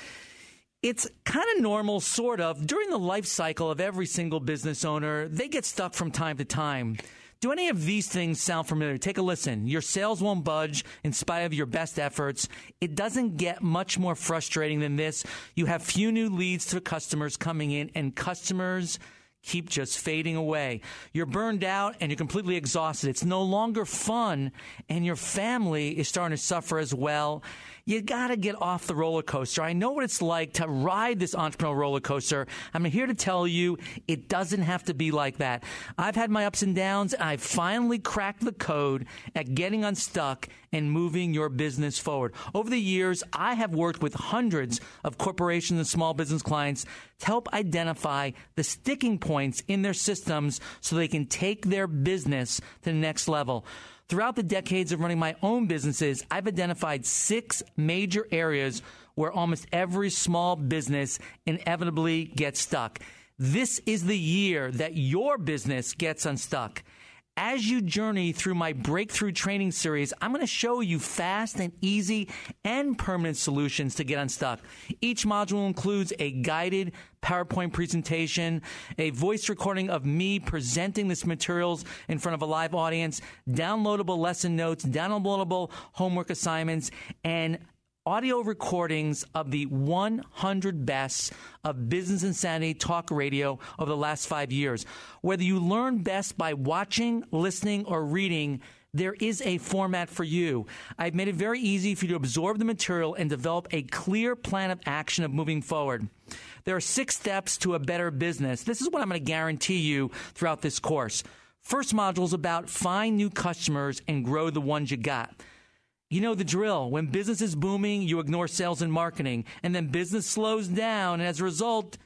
it's kind of normal, sort of. During the life cycle of every single business owner, they get stuck from time to time. Do any of these things sound familiar? Take a listen. Your sales won't budge in spite of your best efforts. It doesn't get much more frustrating than this. You have few new leads to customers coming in, and customers keep just fading away. You're burned out and you're completely exhausted. It's no longer fun, and your family is starting to suffer as well. You got to get off the roller coaster. I know what it's like to ride this entrepreneurial roller coaster. I'm here to tell you it doesn't have to be like that. I've had my ups and downs, and I finally cracked the code at getting unstuck and moving your business forward. Over the years, I have worked with hundreds of corporations and small business clients to help identify the sticking points in their systems so they can take their business to the next level. Throughout the decades of running my own businesses, I've identified six major areas where almost every small business inevitably gets stuck. This is the year that your business gets unstuck. As you journey through my breakthrough training series, I'm going to show you fast and easy and permanent solutions to get unstuck. Each module includes a guided PowerPoint presentation, a voice recording of me presenting this materials in front of a live audience, downloadable lesson notes, downloadable homework assignments, and audio recordings of the one hundred best of Business Insanity Talk Radio over the last five years. Whether you learn best by watching, listening, or reading, there is a format for you. I've made it very easy for you to absorb the material and develop a clear plan of action of moving forward. There are six steps to a better business. This is what I'm going to guarantee you throughout this course. First module is about find new customers and grow the ones you got. You know the drill. When business is booming, you ignore sales and marketing, and then business slows down, and as a result,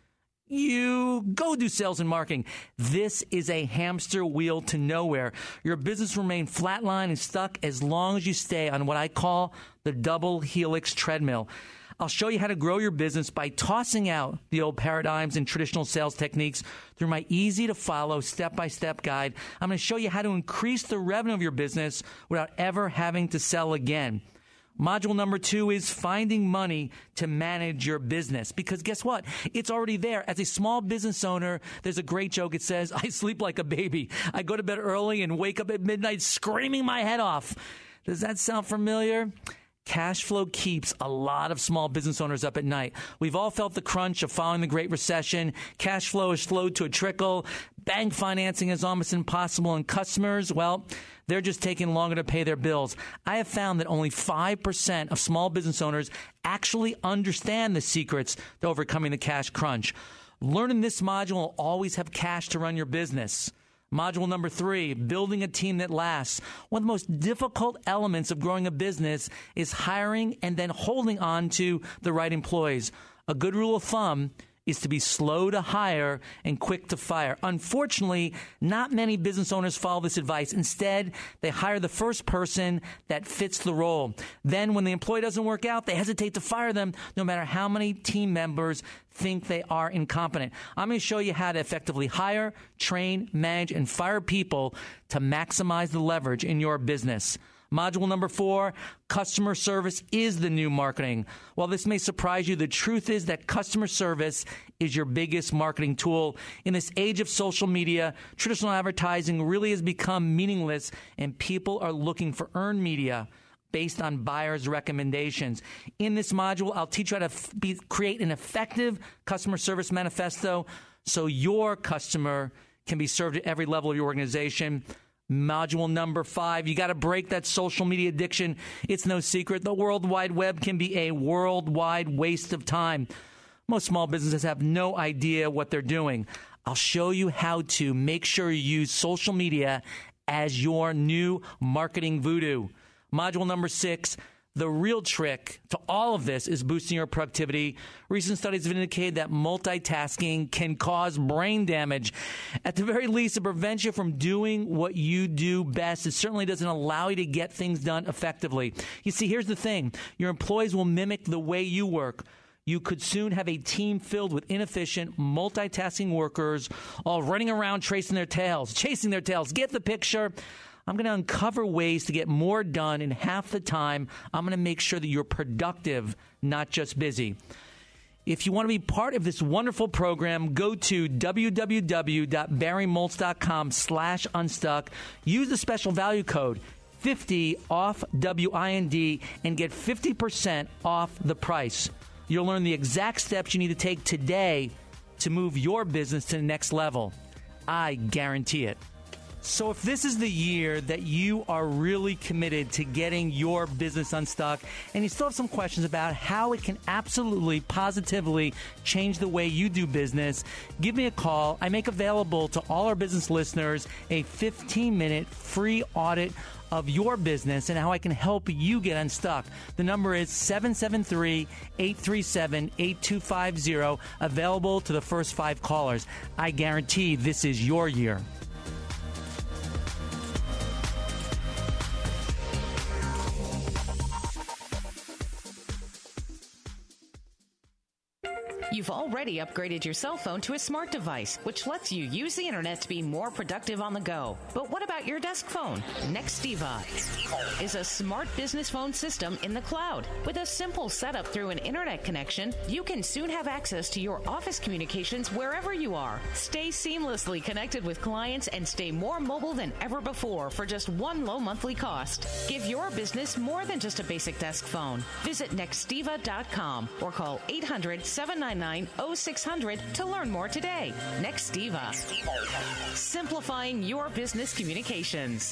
you go do sales and marketing. This is a hamster wheel to nowhere. Your business will remain flatline and stuck as long as you stay on what I call the double helix treadmill. I'll show you how to grow your business by tossing out the old paradigms and traditional sales techniques through my easy-to-follow step-by-step guide. I'm going to show you how to increase the revenue of your business without ever having to sell again. Module number two is finding money to manage your business. Because guess what? It's already there. As a small business owner, there's a great joke. It says, I sleep like a baby. I go to bed early and wake up at midnight screaming my head off. Does that sound familiar? Cash flow keeps a lot of small business owners up at night. We've all felt the crunch of following the Great Recession. Cash flow has slowed to a trickle. Bank financing is almost impossible. And customers, well, they're just taking longer to pay their bills. I have found that only five percent of small business owners actually understand the secrets to overcoming the cash crunch. Learning this module will always have cash to run your business. Module number three, building a team that lasts. One of the most difficult elements of growing a business is hiring and then holding on to the right employees. A good rule of thumb is to be slow to hire and quick to fire. Unfortunately, not many business owners follow this advice. Instead, they hire the first person that fits the role. Then when the employee doesn't work out, they hesitate to fire them no matter how many team members think they are incompetent. I'm going to show you how to effectively hire, train, manage, and fire people to maximize the leverage in your business. Module number four, customer service is the new marketing. While this may surprise you, the truth is that customer service is your biggest marketing tool. In this age of social media, traditional advertising really has become meaningless, and people are looking for earned media based on buyers' recommendations. In this module, I'll teach you how to f- be, create an effective customer service manifesto so your customer can be served at every level of your organization. Module number five, you got to break that social media addiction. It's no secret. The World Wide Web can be a worldwide waste of time. Most small businesses have no idea what they're doing. I'll show you how to make sure you use social media as your new marketing voodoo. Module number six, the real trick to all of this is boosting your productivity. Recent studies have indicated that multitasking can cause brain damage. At the very least, it prevents you from doing what you do best. It certainly doesn't allow you to get things done effectively. You see, here's the thing. Your employees will mimic the way you work. You could soon have a team filled with inefficient, multitasking workers all running around chasing their tails, chasing their tails. Get the picture? I'm going to uncover ways to get more done in half the time. I'm going to make sure that you're productive, not just busy. If you want to be part of this wonderful program, go to www.barrymoltz.com slash unstuck. Use the special value code fifty off W I N D and get fifty percent off the price. You'll learn the exact steps you need to take today to move your business to the next level. I guarantee it. So if this is the year that you are really committed to getting your business unstuck and you still have some questions about how it can absolutely, positively change the way you do business, give me a call. I make available to all our business listeners a fifteen-minute free audit of your business and how I can help you get unstuck. The number is seven seven three, eight three seven, eight two five zero, available to the first five callers. I guarantee this is your year. You've already upgraded your cell phone to a smart device, which lets you use the internet to be more productive on the go. But what about your desk phone? Nextiva is a smart business phone system in the cloud. With a simple setup through an internet connection, you can soon have access to your office communications wherever you are. Stay seamlessly connected with clients and stay more mobile than ever before for just one low monthly cost. Give your business more than just a basic desk phone. Visit nextiva dot com or call eight hundred, seven nine nine, oh six hundred to learn more today. Nextiva. Simplifying your business communications.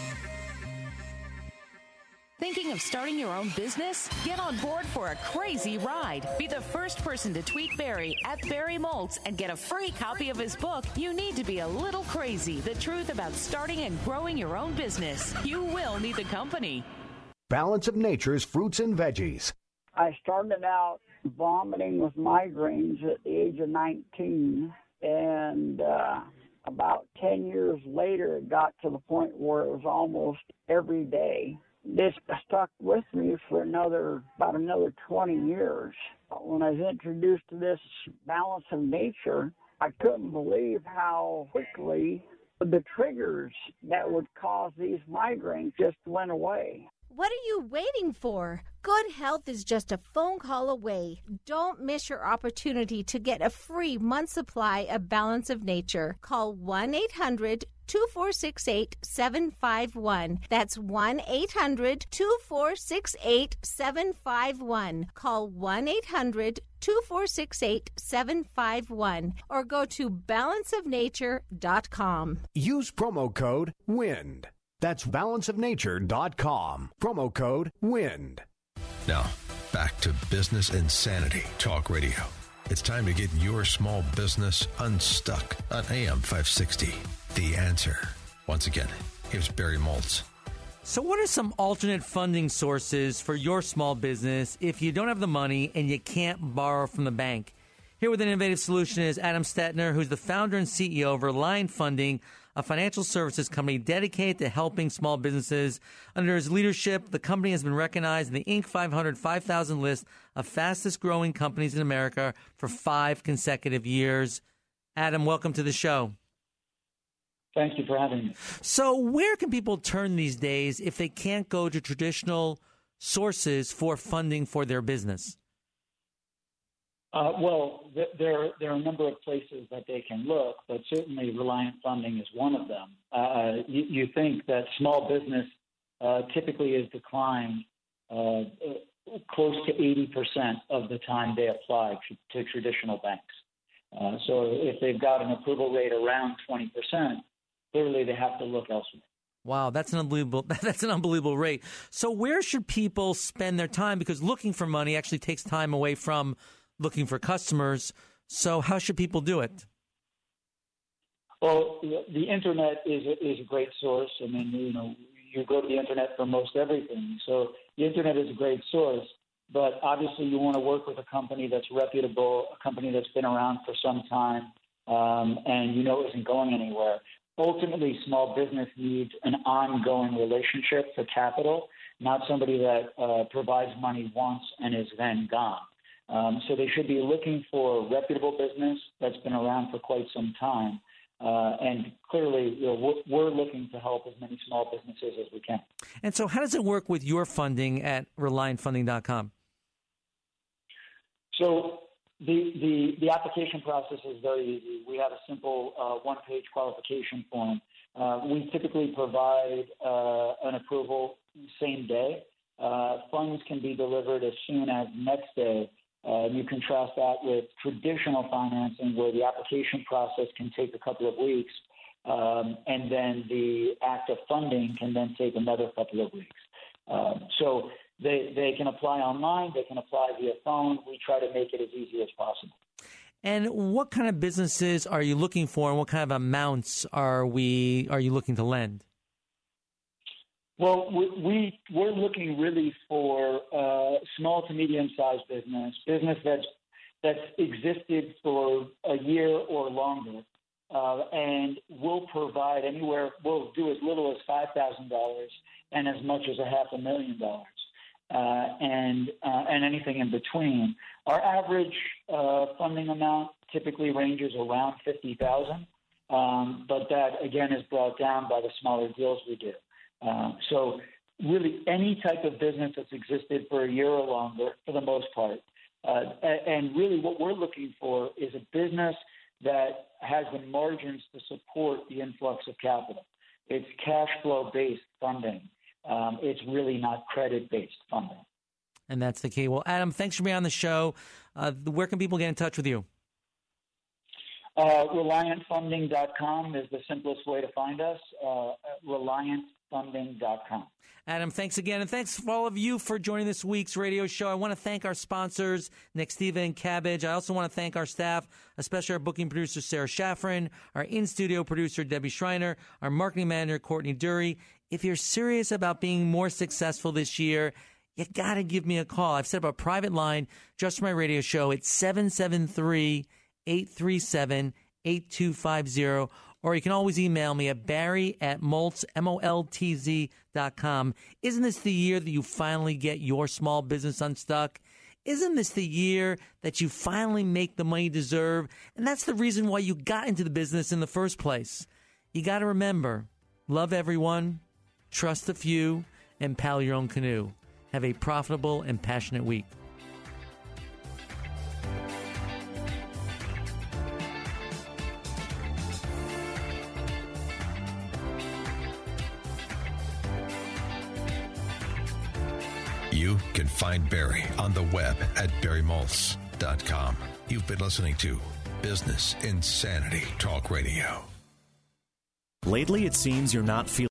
Thinking of starting your own business? Get on board for a crazy ride. Be the first person to tweet Barry at Barry Moltz and get a free copy of his book, You Need to Be a Little Crazy, The Truth About Starting and Growing Your Own Business. You will need the company. Balance of Nature's Fruits and Veggies. I started out vomiting with migraines at the age of nineteen, and uh, about ten years later, it got to the point where it was almost every day. This stuck with me for another about another twenty years. When I was introduced to this Balance of Nature, I couldn't believe how quickly the triggers that would cause these migraines just went away. What are you waiting for? Good health is just a phone call away. Don't miss your opportunity to get a free month supply of Balance of Nature. Call one eight hundred, two four six eight, seven five one. That's one eight hundred, two four six eight, seven five one. Call one eight hundred, two four six eight, seven five one or go to balance of nature dot com. Use promo code WIND. That's balance of nature dot com. Promo code WIND. Now, back to Business Insanity Talk Radio. It's time to get your small business unstuck on A M five sixty. The Answer. Once again, here's Barry Moltz. So what are some alternate funding sources for your small business if you don't have the money and you can't borrow from the bank? Here with an innovative solution is Adam Stettner, who's the founder and C E O of Reliant Funding, a financial services company dedicated to helping small businesses. Under his leadership, the company has been recognized in the Inc five hundred, five thousand list of fastest growing companies in America for five consecutive years. Adam, welcome to the show. Thank you for having me. So where can people turn these days if they can't go to traditional sources for funding for their business? Uh, well, th- there there are a number of places that they can look, but certainly Reliant Funding is one of them. Uh, you, you think that small business uh, typically is declined uh, close to eighty percent of the time they apply to, to traditional banks. Uh, so if they've got an approval rate around twenty percent, clearly they have to look elsewhere. Wow, that's an unbelievable that's an unbelievable rate. So where should people spend their time? Because looking for money actually takes time away from looking for customers. So how should people do it? Well, the internet is a, is a great source. I mean, you know, you go to the internet for most everything. So the internet is a great source, but obviously you want to work with a company that's reputable, a company that's been around for some time, um, and you know isn't going anywhere. Ultimately, small business needs an ongoing relationship for capital, not somebody that uh, provides money once and is then gone. Um, so they should be looking for a reputable business that's been around for quite some time. Uh, and clearly, you know, we're, we're looking to help as many small businesses as we can. And so how does it work with your funding at reliant funding dot com? So the, the, the application process is very easy. We have a simple uh, one-page qualification form. Uh, we typically provide uh, an approval same day. Uh, funds can be delivered as soon as next day. Uh, you contrast that with traditional financing where the application process can take a couple of weeks, um, and then the act of funding can then take another couple of weeks. Um, so they, they can apply online, they can apply via phone. We try to make it as easy as possible. And what kind of businesses are you looking for, and what kind of amounts are we are you looking to lend? Well, we, we, we're looking really for uh, small to medium-sized business, business that's, that's existed for a year or longer, uh, and we'll provide anywhere, we'll do as little as five thousand dollars and as much as a half a million dollars, uh, and, uh, and anything in between. Our average uh, funding amount typically ranges around fifty thousand dollars, um, but that, again, is brought down by the smaller deals we do. Uh, so really any type of business that's existed for a year or longer, for the most part. Uh, and really what we're looking for is a business that has the margins to support the influx of capital. It's cash flow-based funding. Um, it's really not credit-based funding. And that's the key. Well, Adam, thanks for being on the show. Uh, where can people get in touch with you? Uh, reliant funding dot com is the simplest way to find us. Uh, reliant funding dot com. Adam, thanks again. And thanks for all of you for joining this week's radio show. I want to thank our sponsors, Nextiva and Cabbage. I also want to thank our staff, especially our booking producer, Sarah Shaffrin, our in-studio producer, Debbie Schreiner, our marketing manager, Courtney Dury. If you're serious about being more successful this year, you got to give me a call. I've set up a private line just for my radio show. It's seven seven three, eight three seven, eight two five zero. Or you can always email me at barry at moltz, M O L T Z dot com. Isn't this the year that you finally get your small business unstuck? Isn't this the year that you finally make the money you deserve? And that's the reason why you got into the business in the first place. You got to remember, love everyone, trust a few, and paddle your own canoe. Have a profitable and passionate week. You can find Barry on the web at barry moltz dot com. You've been listening to Business Insanity Talk Radio. Lately, it seems you're not feeling